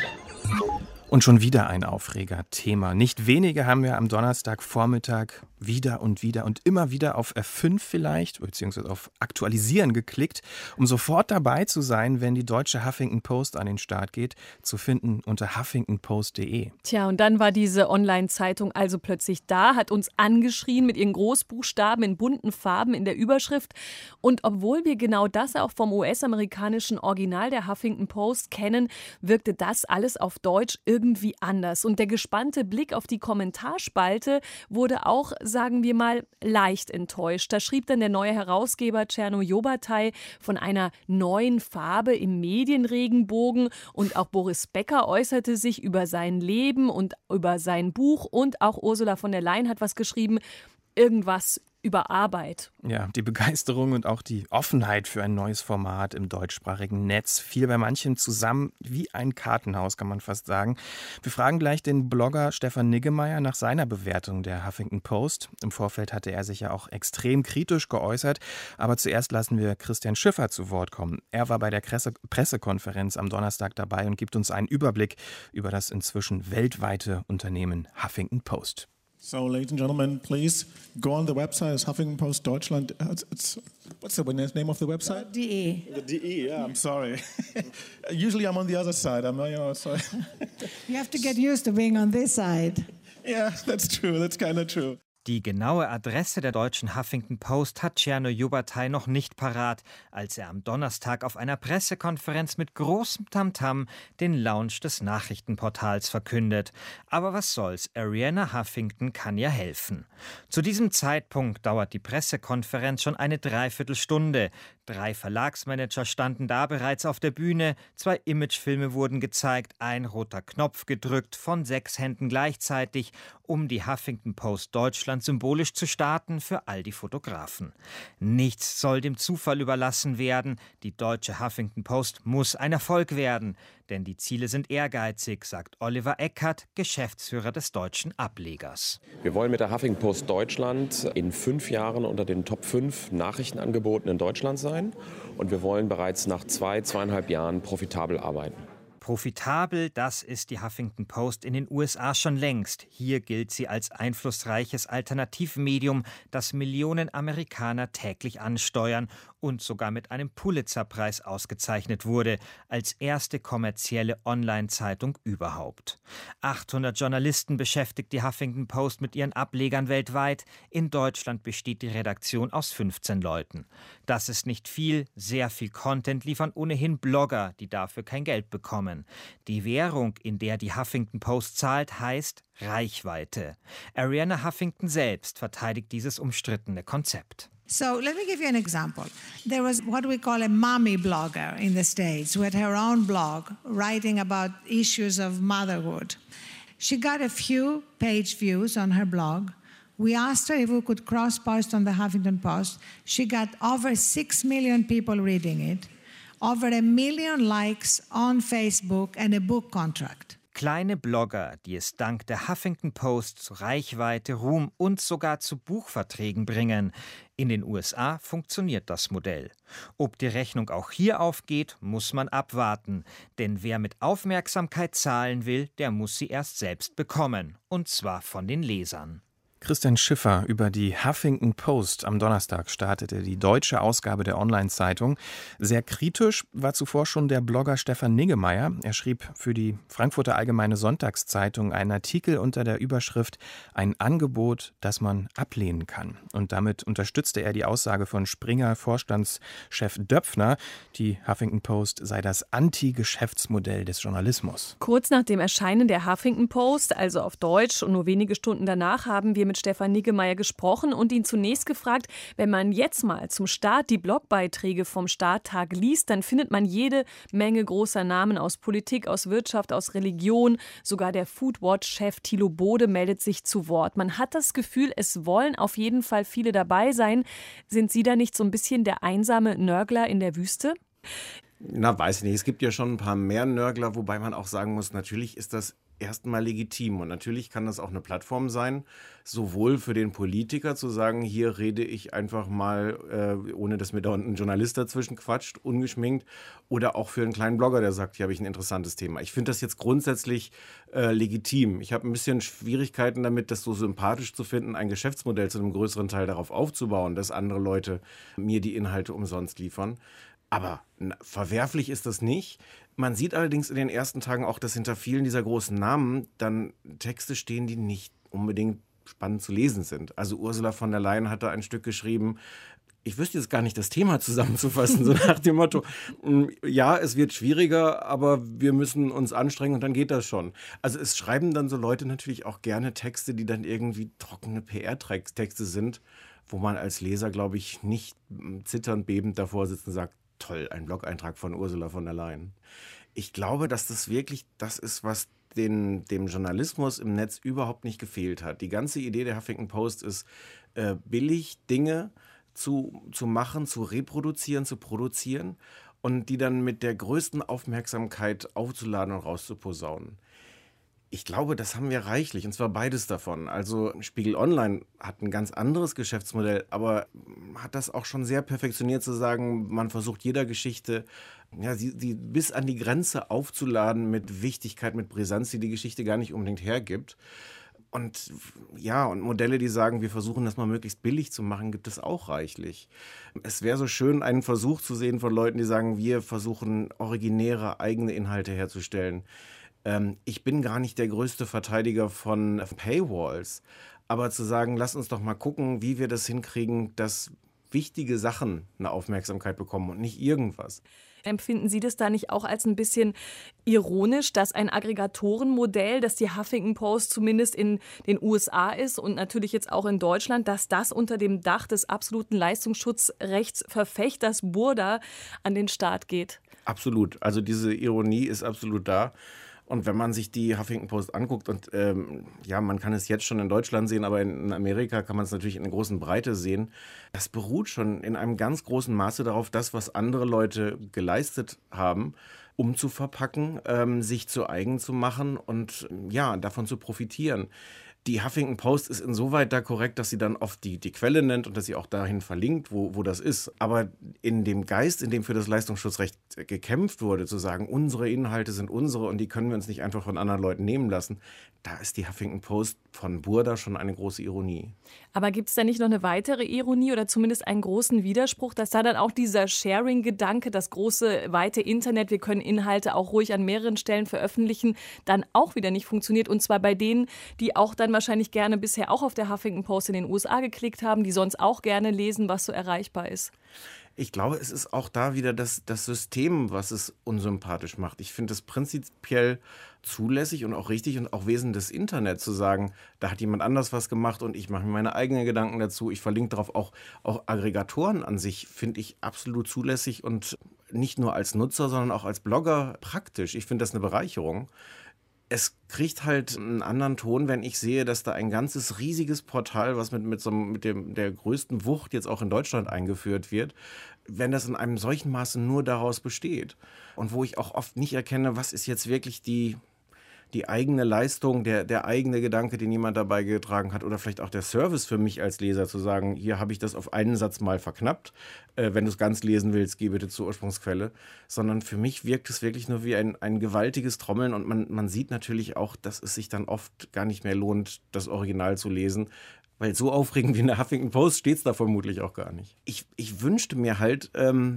Und schon wieder ein Aufreger-Thema. Nicht wenige haben wir am Donnerstagvormittag wieder und immer wieder auf F5 vielleicht, beziehungsweise auf Aktualisieren geklickt, um sofort dabei zu sein, wenn die deutsche Huffington Post an den Start geht, zu finden unter huffingtonpost.de. Tja, und dann war diese Online-Zeitung also plötzlich da, hat uns angeschrien mit ihren Großbuchstaben in bunten Farben in der Überschrift. Und obwohl wir genau das auch vom US-amerikanischen Original der Huffington Post kennen, wirkte das alles auf Deutsch irgendwie anders. Und der gespannte Blick auf die Kommentarspalte wurde auch, sagen wir mal, leicht enttäuscht. Da schrieb dann der neue Herausgeber Cerno Jobatay von einer neuen Farbe im Medienregenbogen und auch Boris Becker äußerte sich über sein Leben und über sein Buch und auch Ursula von der Leyen hat was geschrieben, irgendwas über Arbeit. Ja, die Begeisterung und auch die Offenheit für ein neues Format im deutschsprachigen Netz fiel bei manchen zusammen wie ein Kartenhaus, kann man fast sagen. Wir fragen gleich den Blogger Stefan Niggemeier nach seiner Bewertung der Huffington Post. Im Vorfeld hatte er sich ja auch extrem kritisch geäußert. Aber zuerst lassen wir Christian Schiffer zu Wort kommen. Er war bei der Pressekonferenz am Donnerstag dabei und gibt uns einen Überblick über das inzwischen weltweite Unternehmen Huffington Post. So, ladies and gentlemen, please go on the website. It's Huffington Post Deutschland. What's the name of the website? DE. The DE, yeah, I'm sorry. Usually I'm on the other side. Sorry. You have to get used to being on this side. Yeah, that's true. That's kind of true. Die genaue Adresse der deutschen Huffington Post hat Cerno Jobatay noch nicht parat, als er am Donnerstag auf einer Pressekonferenz mit großem Tamtam den Launch des Nachrichtenportals verkündet. Aber was soll's, Arianna Huffington kann ja helfen. Zu diesem Zeitpunkt dauert die Pressekonferenz schon eine Dreiviertelstunde. 3 Verlagsmanager standen da bereits auf der Bühne, 2 Imagefilme wurden gezeigt, ein roter Knopf gedrückt, von 6 Händen gleichzeitig, um die Huffington Post Deutschland symbolisch zu starten für all die Fotografen. Nichts soll dem Zufall überlassen werden. Die deutsche Huffington Post muss ein Erfolg werden. Denn die Ziele sind ehrgeizig, sagt Oliver Eckert, Geschäftsführer des deutschen Ablegers. Wir wollen mit der Huffington Post Deutschland in 5 Jahren unter den Top 5 Nachrichtenangeboten in Deutschland sein. Und wir wollen bereits nach 2,5 Jahren profitabel arbeiten. Profitabel, das ist die Huffington Post in den USA schon längst. Hier gilt sie als einflussreiches Alternativmedium, das Millionen Amerikaner täglich ansteuern und sogar mit einem Pulitzer-Preis ausgezeichnet wurde, als erste kommerzielle Online-Zeitung überhaupt. 800 Journalisten beschäftigt die Huffington Post mit ihren Ablegern weltweit. In Deutschland besteht die Redaktion aus 15 Leuten. Das ist nicht viel, sehr viel Content liefern ohnehin Blogger, die dafür kein Geld bekommen. Die Währung, in der die Huffington Post zahlt, heißt Reichweite. Arianna Huffington selbst verteidigt dieses umstrittene Konzept. So let me give you an example. There was what we call a mommy blogger in the States who had her own blog writing about issues of motherhood. She got a few page views on her blog. We asked her if we could cross-post on the Huffington Post. She got over 6 million people reading it, over 1 million likes on Facebook and a book contract. Kleine Blogger, die es dank der Huffington Post zu Reichweite, Ruhm und sogar zu Buchverträgen bringen. In den USA funktioniert das Modell. Ob die Rechnung auch hier aufgeht, muss man abwarten. Denn wer mit Aufmerksamkeit zahlen will, der muss sie erst selbst bekommen. Und zwar von den Lesern. Christian Schiffer über die Huffington Post. Am Donnerstag startete die deutsche Ausgabe der Online-Zeitung. Sehr kritisch war zuvor schon der Blogger Stefan Niggemeier. Er schrieb für die Frankfurter Allgemeine Sonntagszeitung einen Artikel unter der Überschrift »Ein Angebot, das man ablehnen kann«. Und damit unterstützte er die Aussage von Springer-Vorstandschef Döpfner, die Huffington Post sei das Anti-Geschäftsmodell des Journalismus. Kurz nach dem Erscheinen der Huffington Post, also auf Deutsch, und nur wenige Stunden danach, haben wir mit Stefan Niggemeier gesprochen und ihn zunächst gefragt, wenn man jetzt mal zum Start die Blogbeiträge vom Starttag liest, dann findet man jede Menge großer Namen aus Politik, aus Wirtschaft, aus Religion. Sogar der Foodwatch-Chef Thilo Bode meldet sich zu Wort. Man hat das Gefühl, es wollen auf jeden Fall viele dabei sein. Sind Sie da nicht so ein bisschen der einsame Nörgler in der Wüste? Na, weiß ich nicht. Es gibt ja schon ein paar mehr Nörgler, wobei man auch sagen muss, natürlich ist das erstmal legitim. Und natürlich kann das auch eine Plattform sein, sowohl für den Politiker zu sagen, hier rede ich einfach mal, ohne dass mir da ein Journalist dazwischen quatscht, ungeschminkt, oder auch für einen kleinen Blogger, der sagt, hier habe ich ein interessantes Thema. Ich finde das jetzt grundsätzlich legitim. Ich habe ein bisschen Schwierigkeiten damit, das so sympathisch zu finden, ein Geschäftsmodell zu einem größeren Teil darauf aufzubauen, dass andere Leute mir die Inhalte umsonst liefern. Aber verwerflich ist das nicht. Man sieht allerdings in den ersten Tagen auch, dass hinter vielen dieser großen Namen dann Texte stehen, die nicht unbedingt spannend zu lesen sind. Also Ursula von der Leyen hat da ein Stück geschrieben, ich wüsste jetzt gar nicht, das Thema zusammenzufassen, so nach dem Motto, ja, es wird schwieriger, aber wir müssen uns anstrengen und dann geht das schon. Also es schreiben dann so Leute natürlich auch gerne Texte, die dann irgendwie trockene PR-Texte sind, wo man als Leser, glaube ich, nicht zitternd, bebend davor sitzt und sagt, toll, ein Blog-Eintrag von Ursula von der Leyen. Ich glaube, dass das wirklich das ist, was dem Journalismus im Netz überhaupt nicht gefehlt hat. Die ganze Idee der Huffington Post ist, billig Dinge zu machen, zu reproduzieren, zu produzieren und die dann mit der größten Aufmerksamkeit aufzuladen und rauszuposaunen. Ich glaube, das haben wir reichlich, und zwar beides davon. Also Spiegel Online hat ein ganz anderes Geschäftsmodell, aber hat das auch schon sehr perfektioniert zu sagen, man versucht jeder Geschichte, ja, sie bis an die Grenze aufzuladen mit Wichtigkeit, mit Brisanz, die Geschichte gar nicht unbedingt hergibt. Und ja, und Modelle, die sagen, wir versuchen das mal möglichst billig zu machen, gibt es auch reichlich. Es wäre so schön, einen Versuch zu sehen von Leuten, die sagen, wir versuchen originäre eigene Inhalte herzustellen. Ich bin gar nicht der größte Verteidiger von Paywalls, aber zu sagen, lass uns doch mal gucken, wie wir das hinkriegen, dass wichtige Sachen eine Aufmerksamkeit bekommen und nicht irgendwas. Empfinden Sie das da nicht auch als ein bisschen ironisch, dass ein Aggregatorenmodell, das die Huffington Post zumindest in den USA ist und natürlich jetzt auch in Deutschland, dass das unter dem Dach des absoluten Leistungsschutzrechtsverfechters Burda an den Start geht? Absolut. Also diese Ironie ist absolut da. Und wenn man sich die Huffington Post anguckt und ja, man kann es jetzt schon in Deutschland sehen, aber in Amerika kann man es natürlich in einer großen Breite sehen, das beruht schon in einem ganz großen Maße darauf, das, was andere Leute geleistet haben, umzuverpacken, sich zu eigen zu machen und ja, davon zu profitieren. Die Huffington Post ist insoweit da korrekt, dass sie dann oft die Quelle nennt und dass sie auch dahin verlinkt, wo das ist. Aber in dem Geist, in dem für das Leistungsschutzrecht gekämpft wurde, zu sagen, unsere Inhalte sind unsere und die können wir uns nicht einfach von anderen Leuten nehmen lassen, da ist die Huffington Post von Burda schon eine große Ironie. Aber gibt es da nicht noch eine weitere Ironie oder zumindest einen großen Widerspruch, dass da dann auch dieser Sharing-Gedanke, das große, weite Internet, wir können Inhalte auch ruhig an mehreren Stellen veröffentlichen, dann auch wieder nicht funktioniert? Und zwar bei denen, die auch dann wahrscheinlich gerne bisher auch auf der Huffington Post in den USA geklickt haben, die sonst auch gerne lesen, was so erreichbar ist. Ich glaube, es ist auch da wieder das System, was es unsympathisch macht. Ich finde es prinzipiell zulässig und auch richtig und auch Wesen des Internets zu sagen, da hat jemand anders was gemacht und ich mache mir meine eigenen Gedanken dazu. Ich verlinke darauf auch Aggregatoren an sich, finde ich absolut zulässig und nicht nur als Nutzer, sondern auch als Blogger praktisch. Ich finde das eine Bereicherung. Es kriegt halt einen anderen Ton, wenn ich sehe, dass da ein ganzes riesiges Portal, was mit der größten Wucht jetzt auch in Deutschland eingeführt wird, wenn das in einem solchen Maße nur daraus besteht. Und wo ich auch oft nicht erkenne, was ist jetzt wirklich die die eigene Leistung, der eigene Gedanke, den jemand dabei getragen hat oder vielleicht auch der Service für mich als Leser zu sagen, hier habe ich das auf einen Satz mal verknappt, wenn du es ganz lesen willst, geh bitte zur Ursprungsquelle, sondern für mich wirkt es wirklich nur wie ein gewaltiges Trommeln und man sieht natürlich auch, dass es sich dann oft gar nicht mehr lohnt, das Original zu lesen, weil so aufregend wie in der Huffington Post steht es da vermutlich auch gar nicht. Ich wünschte mir halt,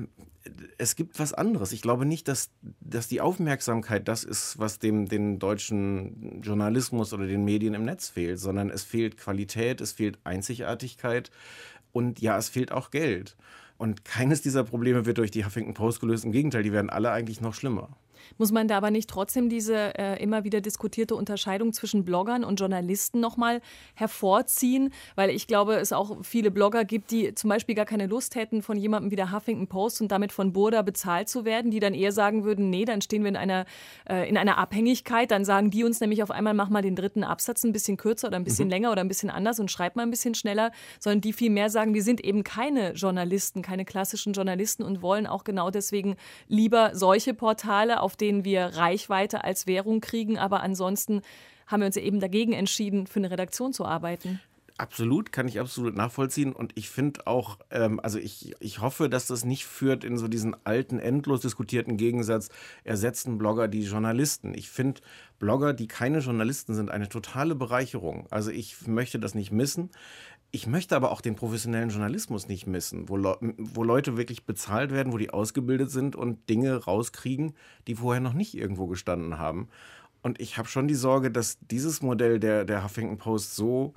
es gibt was anderes. Ich glaube nicht, dass die Aufmerksamkeit das ist, was den deutschen Journalismus oder den Medien im Netz fehlt, sondern es fehlt Qualität, es fehlt Einzigartigkeit und ja, es fehlt auch Geld. Und keines dieser Probleme wird durch die Huffington Post gelöst. Im Gegenteil, die werden alle eigentlich noch schlimmer. Muss man da aber nicht trotzdem diese immer wieder diskutierte Unterscheidung zwischen Bloggern und Journalisten nochmal hervorziehen? Weil ich glaube, es auch viele Blogger gibt, die zum Beispiel gar keine Lust hätten, von jemandem wie der Huffington Post und damit von Burda bezahlt zu werden, die dann eher sagen würden, nee, dann stehen wir in einer Abhängigkeit. Dann sagen die uns nämlich auf einmal, mach mal den dritten Absatz ein bisschen kürzer oder ein bisschen länger oder ein bisschen anders und schreib mal ein bisschen schneller. Sondern die viel mehr sagen, wir sind eben keine Journalisten, keine klassischen Journalisten und wollen auch genau deswegen lieber solche Portale, auf denen wir Reichweite als Währung kriegen. Aber ansonsten haben wir uns eben dagegen entschieden, für eine Redaktion zu arbeiten. Absolut, kann ich absolut nachvollziehen. Und ich finde auch, also ich hoffe, dass das nicht führt in so diesen alten, endlos diskutierten Gegensatz, ersetzen Blogger die Journalisten. Ich finde Blogger, die keine Journalisten sind, eine totale Bereicherung. Also ich möchte das nicht missen. Ich möchte aber auch den professionellen Journalismus nicht missen, wo Leute wirklich bezahlt werden, wo die ausgebildet sind und Dinge rauskriegen, die vorher noch nicht irgendwo gestanden haben. Und ich habe schon die Sorge, dass dieses Modell der Huffington Post so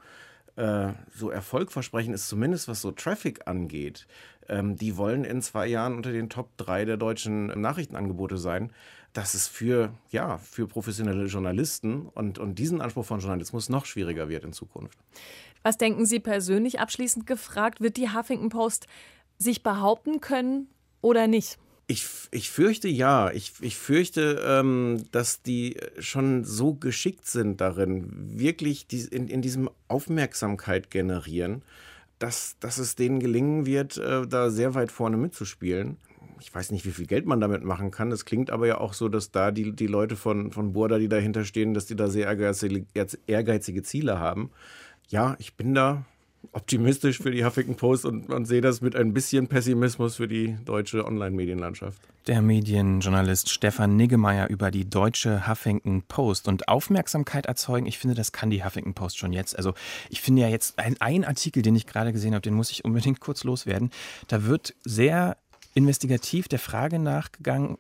erfolgversprechend ist, zumindest was so Traffic angeht. Die wollen in 2 Jahren unter den Top 3 der deutschen Nachrichtenangebote sein. Dass es für professionelle Journalisten und diesen Anspruch von Journalismus noch schwieriger wird in Zukunft. Was denken Sie persönlich, abschließend gefragt, wird die Huffington Post sich behaupten können oder nicht? Ich fürchte ja. Ich fürchte, dass die schon so geschickt sind darin, wirklich in diesem Aufmerksamkeit generieren, dass es denen gelingen wird, da sehr weit vorne mitzuspielen. Ich weiß nicht, wie viel Geld man damit machen kann. Das klingt aber ja auch so, dass da die Leute von Burda, die dahinter stehen, dass die da sehr ehrgeizige Ziele haben. Ja, ich bin da optimistisch für die Huffington Post und sehe das mit ein bisschen Pessimismus für die deutsche Online-Medienlandschaft. Der Medienjournalist Stefan Niggemeier über die deutsche Huffington Post und Aufmerksamkeit erzeugen. Ich finde, das kann die Huffington Post schon jetzt. Also ich finde ja jetzt ein Artikel, den ich gerade gesehen habe, den muss ich unbedingt kurz loswerden. Da wird sehr investigativ der Frage nachgegangen,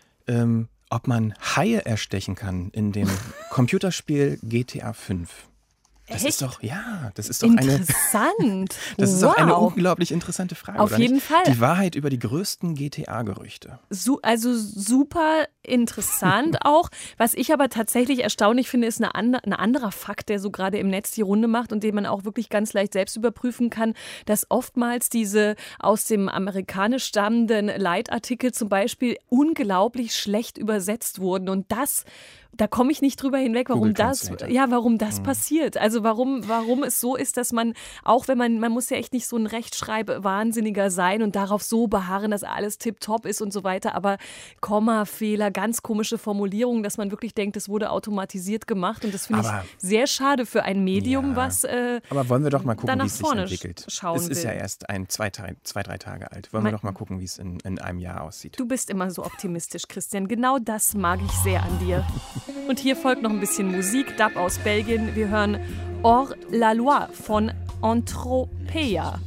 ob man Haie erstechen kann in dem Computerspiel GTA 5. Das ist doch interessant. Das ist doch eine unglaublich interessante Frage. Auf jeden Fall. Die Wahrheit über die größten GTA-Gerüchte. Also super interessant auch. Was ich aber tatsächlich erstaunlich finde, ist ein anderer Fakt, der so gerade im Netz die Runde macht und den man auch wirklich ganz leicht selbst überprüfen kann, dass oftmals diese aus dem Amerikanisch stammenden Leitartikel zum Beispiel unglaublich schlecht übersetzt wurden. Und da komme ich nicht drüber hinweg, warum das passiert. Also warum es so ist, dass man, auch wenn man muss ja echt nicht so ein Rechtschreib-Wahnsinniger sein und darauf so beharren, dass alles tipptopp ist und so weiter, aber Kommafehler, ganz komische Formulierungen, dass man wirklich denkt, das wurde automatisiert gemacht und das finde ich sehr schade für ein Medium, was aber wollen wir doch mal gucken, wie es sich entwickelt. Es ist ja erst 2-3 Tage alt. Wollen wir doch mal gucken, wie es in einem Jahr aussieht. Du bist immer so optimistisch, Christian. Genau das mag ich sehr an dir. Und hier folgt noch ein bisschen Musik, Dub aus Belgien. Wir hören Hors la Loi von Entropia.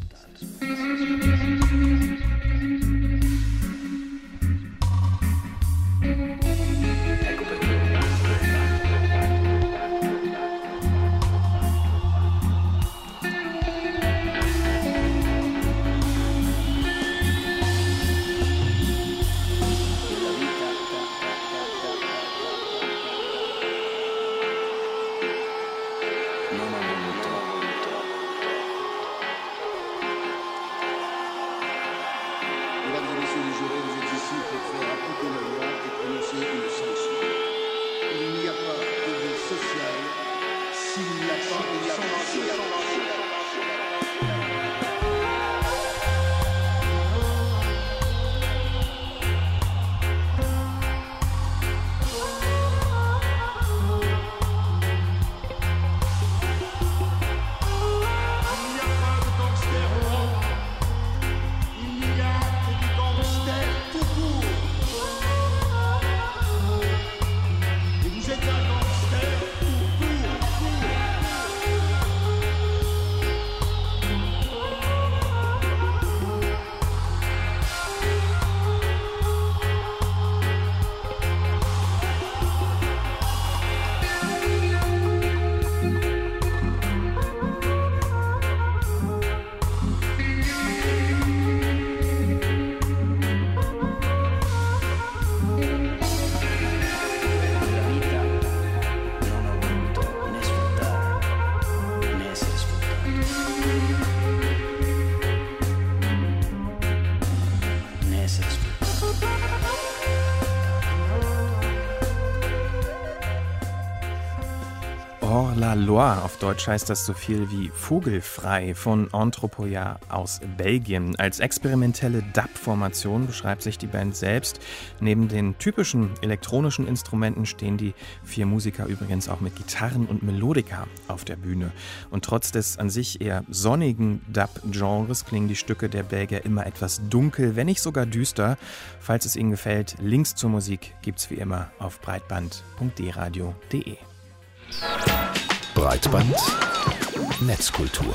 Hors la Loi, auf Deutsch heißt das so viel wie vogelfrei, von Anthropoia aus Belgien. Als experimentelle Dub-Formation beschreibt sich die Band selbst. Neben den typischen elektronischen Instrumenten stehen die 4 Musiker übrigens auch mit Gitarren und Melodika auf der Bühne. Und trotz des an sich eher sonnigen Dub-Genres klingen die Stücke der Belgier immer etwas dunkel, wenn nicht sogar düster. Falls es Ihnen gefällt, Links zur Musik gibt's wie immer auf breitband.dradio.de. Breitband Netzkultur.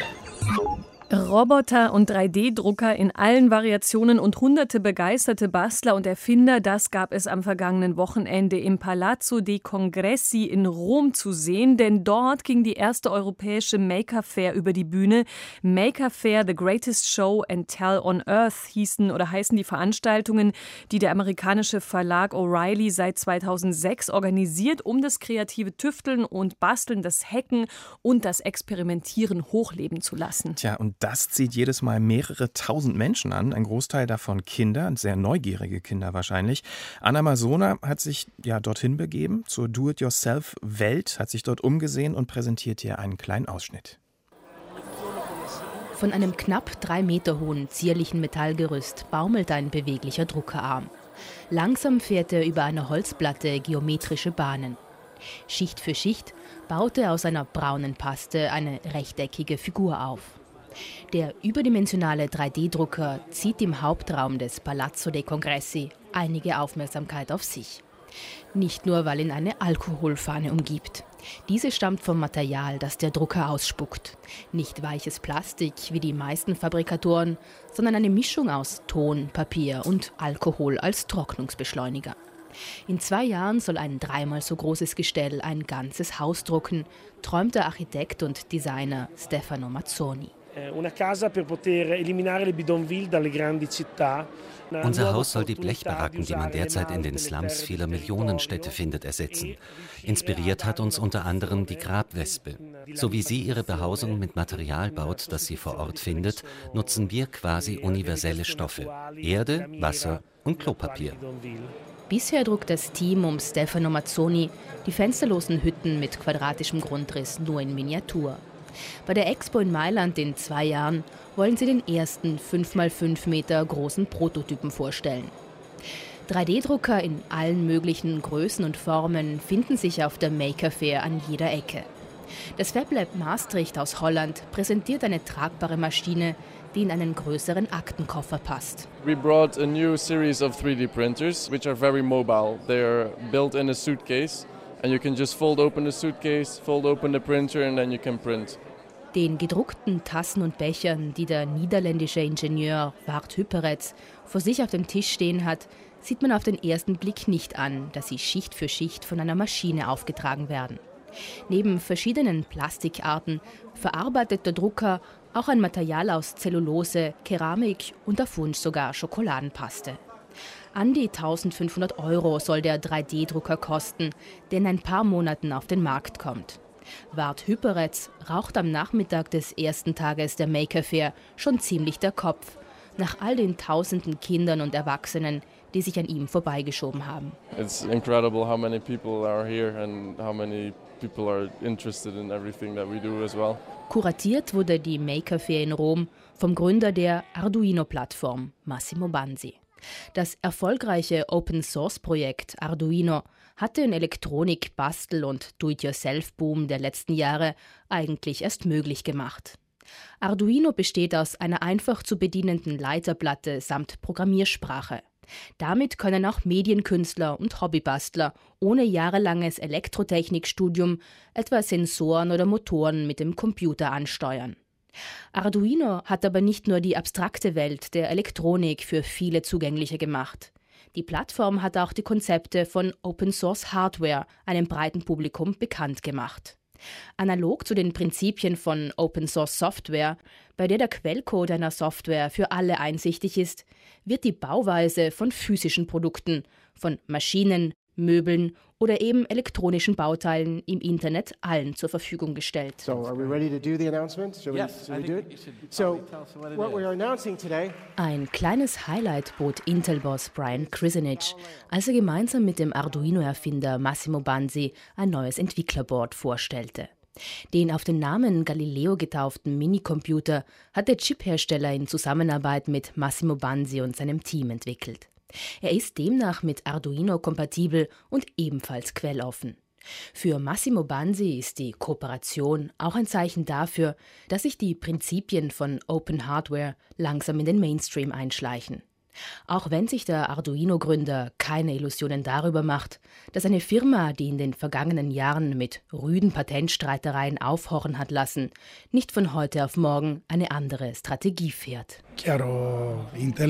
Roboter und 3D-Drucker in allen Variationen und hunderte begeisterte Bastler und Erfinder, das gab es am vergangenen Wochenende im Palazzo dei Congressi in Rom zu sehen, denn dort ging die erste europäische Maker Fair über die Bühne. Maker Fair, The Greatest Show and Tell on Earth heißen die Veranstaltungen, die der amerikanische Verlag O'Reilly seit 2006 organisiert, um das kreative Tüfteln und Basteln, das Hacken und das Experimentieren hochleben zu lassen. Tja, und das zieht jedes Mal mehrere tausend Menschen an, ein Großteil davon Kinder, sehr neugierige Kinder wahrscheinlich. Anna Masona hat sich dorthin begeben, zur Do-it-yourself-Welt, hat sich dort umgesehen und präsentiert hier einen kleinen Ausschnitt. Von einem knapp 3 Meter hohen, zierlichen Metallgerüst baumelt ein beweglicher Druckerarm. Langsam fährt er über eine Holzplatte geometrische Bahnen. Schicht für Schicht baut er aus einer braunen Paste eine rechteckige Figur auf. Der überdimensionale 3D-Drucker zieht im Hauptraum des Palazzo dei Congressi einige Aufmerksamkeit auf sich. Nicht nur, weil ihn eine Alkoholfahne umgibt. Diese stammt vom Material, das der Drucker ausspuckt. Nicht weiches Plastik wie die meisten Fabrikatoren, sondern eine Mischung aus Ton, Papier und Alkohol als Trocknungsbeschleuniger. In 2 Jahren soll ein 3-mal so großes Gestell ein ganzes Haus drucken, träumt der Architekt und Designer Stefano Mazzoni. Unser Haus soll die Blechbaracken, die man derzeit in den Slums vieler Millionenstädte findet, ersetzen. Inspiriert hat uns unter anderem die Grabwespe. So wie sie ihre Behausung mit Material baut, das sie vor Ort findet, nutzen wir quasi universelle Stoffe: Erde, Wasser und Klopapier. Bisher druckt das Team um Stefano Mazzoni die fensterlosen Hütten mit quadratischem Grundriss nur in Miniatur. Bei der Expo in Mailand in 2 Jahren wollen sie den ersten 5x5 Meter großen Prototypen vorstellen. 3D-Drucker in allen möglichen Größen und Formen finden sich auf der Maker Fair an jeder Ecke. Das FabLab Maastricht aus Holland präsentiert eine tragbare Maschine, die in einen größeren Aktenkoffer passt. We brought a new series of 3D printers, which are very mobile. They are built in a suitcase, and you can just fold open the suitcase, fold open the printer, and then you can print. Den gedruckten Tassen und Bechern, die der niederländische Ingenieur Wart Hüpperetz vor sich auf dem Tisch stehen hat, sieht man auf den ersten Blick nicht an, dass sie Schicht für Schicht von einer Maschine aufgetragen werden. Neben verschiedenen Plastikarten verarbeitet der Drucker auch ein Material aus Zellulose, Keramik und auf Wunsch sogar Schokoladenpaste. An die 1.500 € soll der 3D-Drucker kosten, der in ein paar Monaten auf den Markt kommt. Wart Hüpperetz raucht am Nachmittag des ersten Tages der Maker Fair schon ziemlich der Kopf, nach all den tausenden Kindern und Erwachsenen, die sich an ihm vorbeigeschoben haben. It's incredible how many people are here and how many people are interested in everything that we do as well. Kuratiert wurde die Maker Fair in Rom vom Gründer der Arduino-Plattform, Massimo Banzi. Das erfolgreiche Open-Source-Projekt Arduino hatte den Elektronik-, Bastel- und Do-it-yourself-Boom der letzten Jahre eigentlich erst möglich gemacht. Arduino besteht aus einer einfach zu bedienenden Leiterplatte samt Programmiersprache. Damit können auch Medienkünstler und Hobbybastler ohne jahrelanges Elektrotechnikstudium etwa Sensoren oder Motoren mit dem Computer ansteuern. Arduino hat aber nicht nur die abstrakte Welt der Elektronik für viele zugänglicher gemacht. Die Plattform hat auch die Konzepte von Open-Source-Hardware einem breiten Publikum bekannt gemacht. Analog zu den Prinzipien von Open-Source-Software, bei der der Quellcode einer Software für alle einsichtig ist, wird die Bauweise von physischen Produkten, von Maschinen, Möbeln oder eben elektronischen Bauteilen im Internet allen zur Verfügung gestellt. Ein kleines Highlight bot Intel-Boss Brian Krzanich, als er gemeinsam mit dem Arduino-Erfinder Massimo Banzi ein neues Entwicklerboard vorstellte. Den auf den Namen Galileo getauften Minicomputer hat der Chiphersteller in Zusammenarbeit mit Massimo Banzi und seinem Team entwickelt. Er ist demnach mit Arduino kompatibel und ebenfalls quelloffen. Für Massimo Banzi ist die Kooperation auch ein Zeichen dafür, dass sich die Prinzipien von Open Hardware langsam in den Mainstream einschleichen. Auch wenn sich der Arduino-Gründer keine Illusionen darüber macht, dass eine Firma, die in den vergangenen Jahren mit rüden Patentstreitereien aufhorchen hat lassen, nicht von heute auf morgen eine andere Strategie fährt. Klar,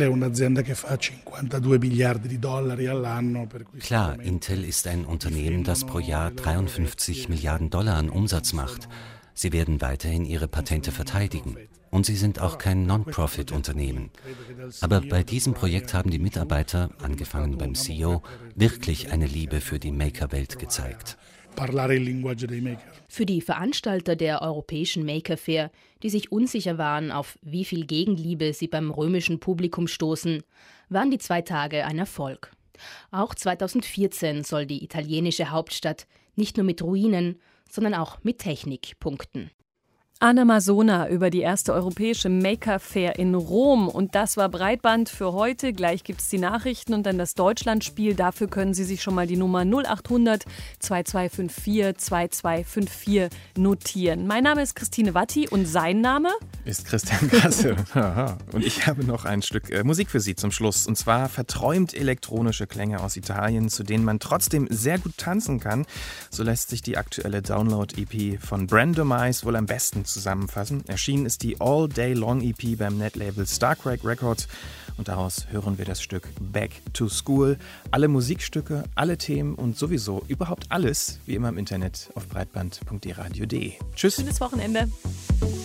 Intel ist ein Unternehmen, das pro Jahr 53 Milliarden Dollar an Umsatz macht. Sie werden weiterhin ihre Patente verteidigen. Und sie sind auch kein Non-Profit-Unternehmen. Aber bei diesem Projekt haben die Mitarbeiter, angefangen beim CEO, wirklich eine Liebe für die Maker-Welt gezeigt. Für die Veranstalter der europäischen Maker Fair, die sich unsicher waren, auf wie viel Gegenliebe sie beim römischen Publikum stoßen, waren die 2 Tage ein Erfolg. Auch 2014 soll die italienische Hauptstadt nicht nur mit Ruinen, sondern auch mit Technik punkten. Anna Masona über die erste europäische Maker Fair in Rom. Und das war Breitband für heute. Gleich gibt es die Nachrichten und dann das Deutschlandspiel. Dafür können Sie sich schon mal die Nummer 0800 2254 2254 notieren. Mein Name ist Christine Watti und sein Name ist Christian Gasse. Und ich habe noch ein Stück Musik für Sie zum Schluss. Und zwar verträumt elektronische Klänge aus Italien, zu denen man trotzdem sehr gut tanzen kann. So lässt sich die aktuelle Download-EP von Brandomize wohl am besten zusammenfassen. Erschienen ist die All Day Long EP beim Netlabel Starcrack Records und daraus hören wir das Stück Back to School. Alle Musikstücke, alle Themen und sowieso überhaupt alles wie immer im Internet auf breitband.deradio.de. Tschüss. Schönes Wochenende.